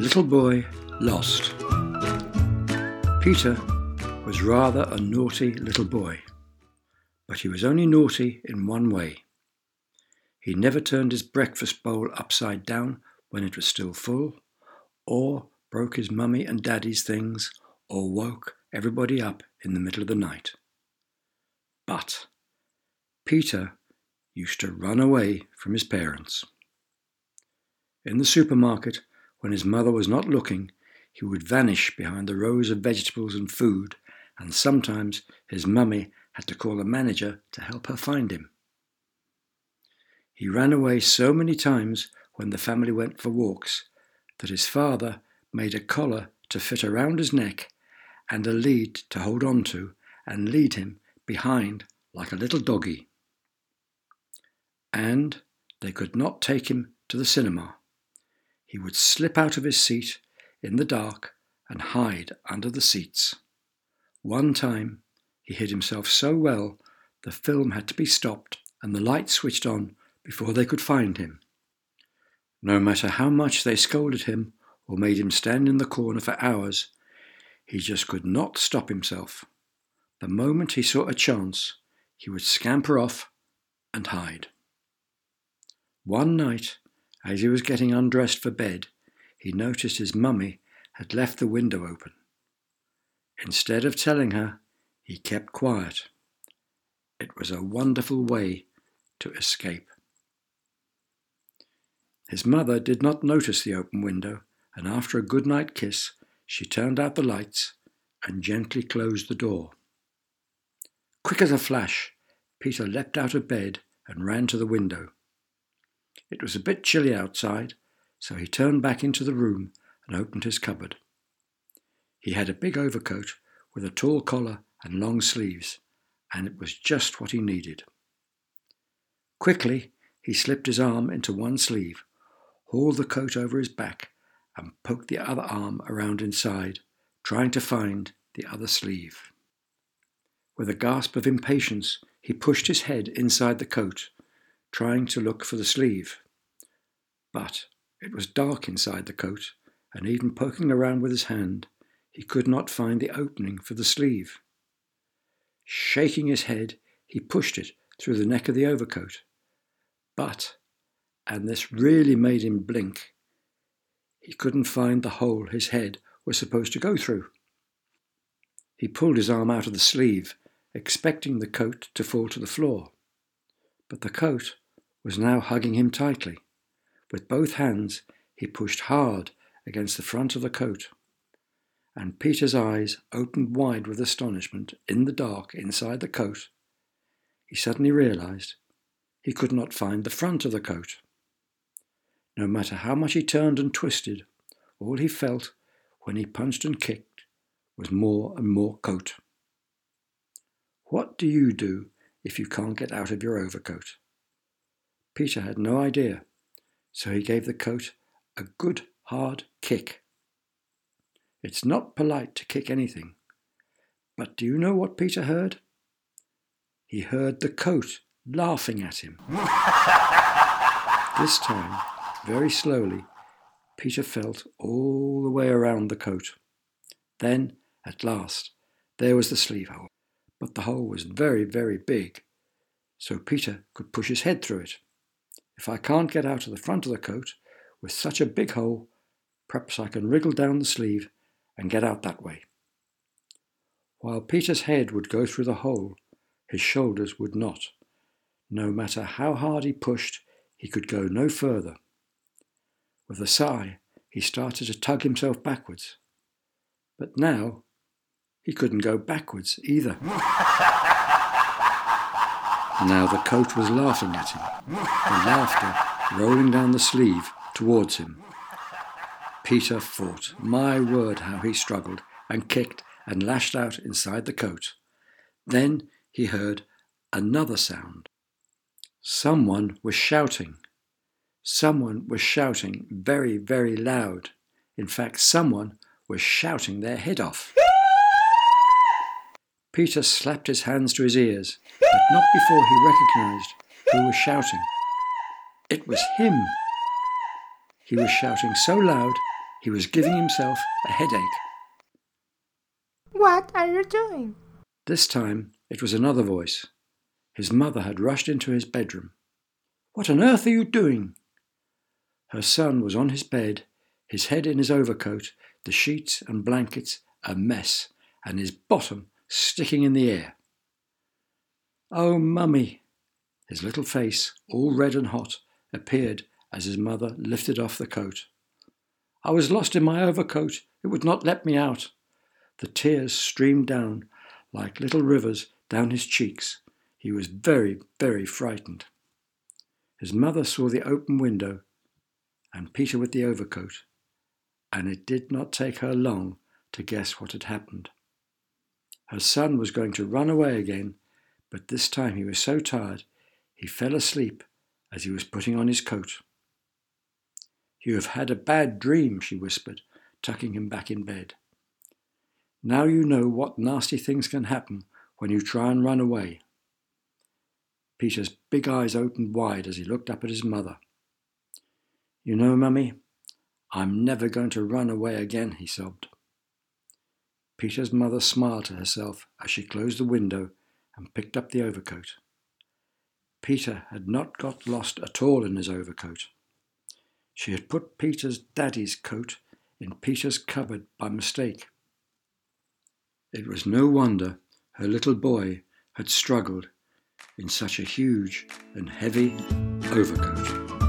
Little boy lost. Peter was rather a naughty little boy, but he was only naughty in one way. He never turned his breakfast bowl upside down when it was still full, or broke his mummy and daddy's things, or woke everybody up in the middle of the night. But Peter used to run away from his parents. In the supermarket, when his mother was not looking, he would vanish behind the rows of vegetables and food, and sometimes his mummy had to call a manager to help her find him. He ran away so many times when the family went for walks that his father made a collar to fit around his neck and a lead to hold on to and lead him behind like a little doggy. And they could not take him to the cinema. He would slip out of his seat in the dark and hide under the seats. One time he hid himself so well the film had to be stopped and the lights switched on before they could find him. No matter how much they scolded him or made him stand in the corner for hours, he just could not stop himself. The moment he saw a chance, he would scamper off and hide. One night, as he was getting undressed for bed, he noticed his mummy had left the window open. Instead of telling her, he kept quiet. It was a wonderful way to escape. His mother did not notice the open window, and after a good-night kiss, she turned out the lights and gently closed the door. Quick as a flash, Peter leapt out of bed and ran to the window. It was a bit chilly outside, so he turned back into the room and opened his cupboard. He had a big overcoat with a tall collar and long sleeves, and it was just what he needed. Quickly, he slipped his arm into one sleeve, hauled the coat over his back, and poked the other arm around inside, trying to find the other sleeve. With a gasp of impatience, he pushed his head inside the coat, trying to look for the sleeve. But it was dark inside the coat, and even poking around with his hand, he could not find the opening for the sleeve. Shaking his head, he pushed it through the neck of the overcoat. But, and this really made him blink, he couldn't find the hole his head was supposed to go through. He pulled his arm out of the sleeve, expecting the coat to fall to the floor. But the coat was now hugging him tightly. With both hands, he pushed hard against the front of the coat. And Peter's eyes opened wide with astonishment in the dark inside the coat. He suddenly realized he could not find the front of the coat. No matter how much he turned and twisted, all he felt when he punched and kicked was more and more coat. What do you do if you can't get out of your overcoat? Peter had no idea, so he gave the coat a good hard kick. It's not polite to kick anything, but do you know what Peter heard? He heard the coat laughing at him. This time, very slowly, Peter felt all the way around the coat. Then, at last, there was the sleeve hole, but the hole was very, very big, so Peter could push his head through it. If I can't get out of the front of the coat with such a big hole, perhaps I can wriggle down the sleeve and get out that way. While Peter's head would go through the hole, his shoulders would not. No matter how hard he pushed, he could go no further. With a sigh, he started to tug himself backwards. But now, he couldn't go backwards either. Now the coat was laughing at him, the laughter rolling down the sleeve towards him. Peter fought. My word, how he struggled and kicked and lashed out inside the coat. Then he heard another sound. Someone was shouting. Someone was shouting very, very loud. In fact, someone was shouting their head off. Peter slapped his hands to his ears, but not before he recognized who was shouting. It was him. He was shouting so loud He was giving himself a headache. What are you doing? This time it was another voice. His mother had rushed into his bedroom. What on earth are you doing? Her son was on his bed, his head in his overcoat, the sheets and blankets a mess, and his bottom sticking in the air. Oh, Mummy! His little face, all red and hot, appeared as his mother lifted off the coat. I was lost in my overcoat. It would not let me out. The tears streamed down like little rivers down his cheeks. He was very, very frightened. His mother saw the open window and Peter with the overcoat, and it did not take her long to guess what had happened. Her son was going to run away again, but this time he was so tired he fell asleep as he was putting on his coat. You have had a bad dream, she whispered, tucking him back in bed. Now you know what nasty things can happen when you try and run away. Peter's big eyes opened wide as he looked up at his mother. You know, Mummy, I'm never going to run away again, he sobbed. Peter's mother smiled to herself as she closed the window and picked up the overcoat. Peter had not got lost at all in his overcoat. She had put Peter's daddy's coat in Peter's cupboard by mistake. It was no wonder her little boy had struggled in such a huge and heavy overcoat.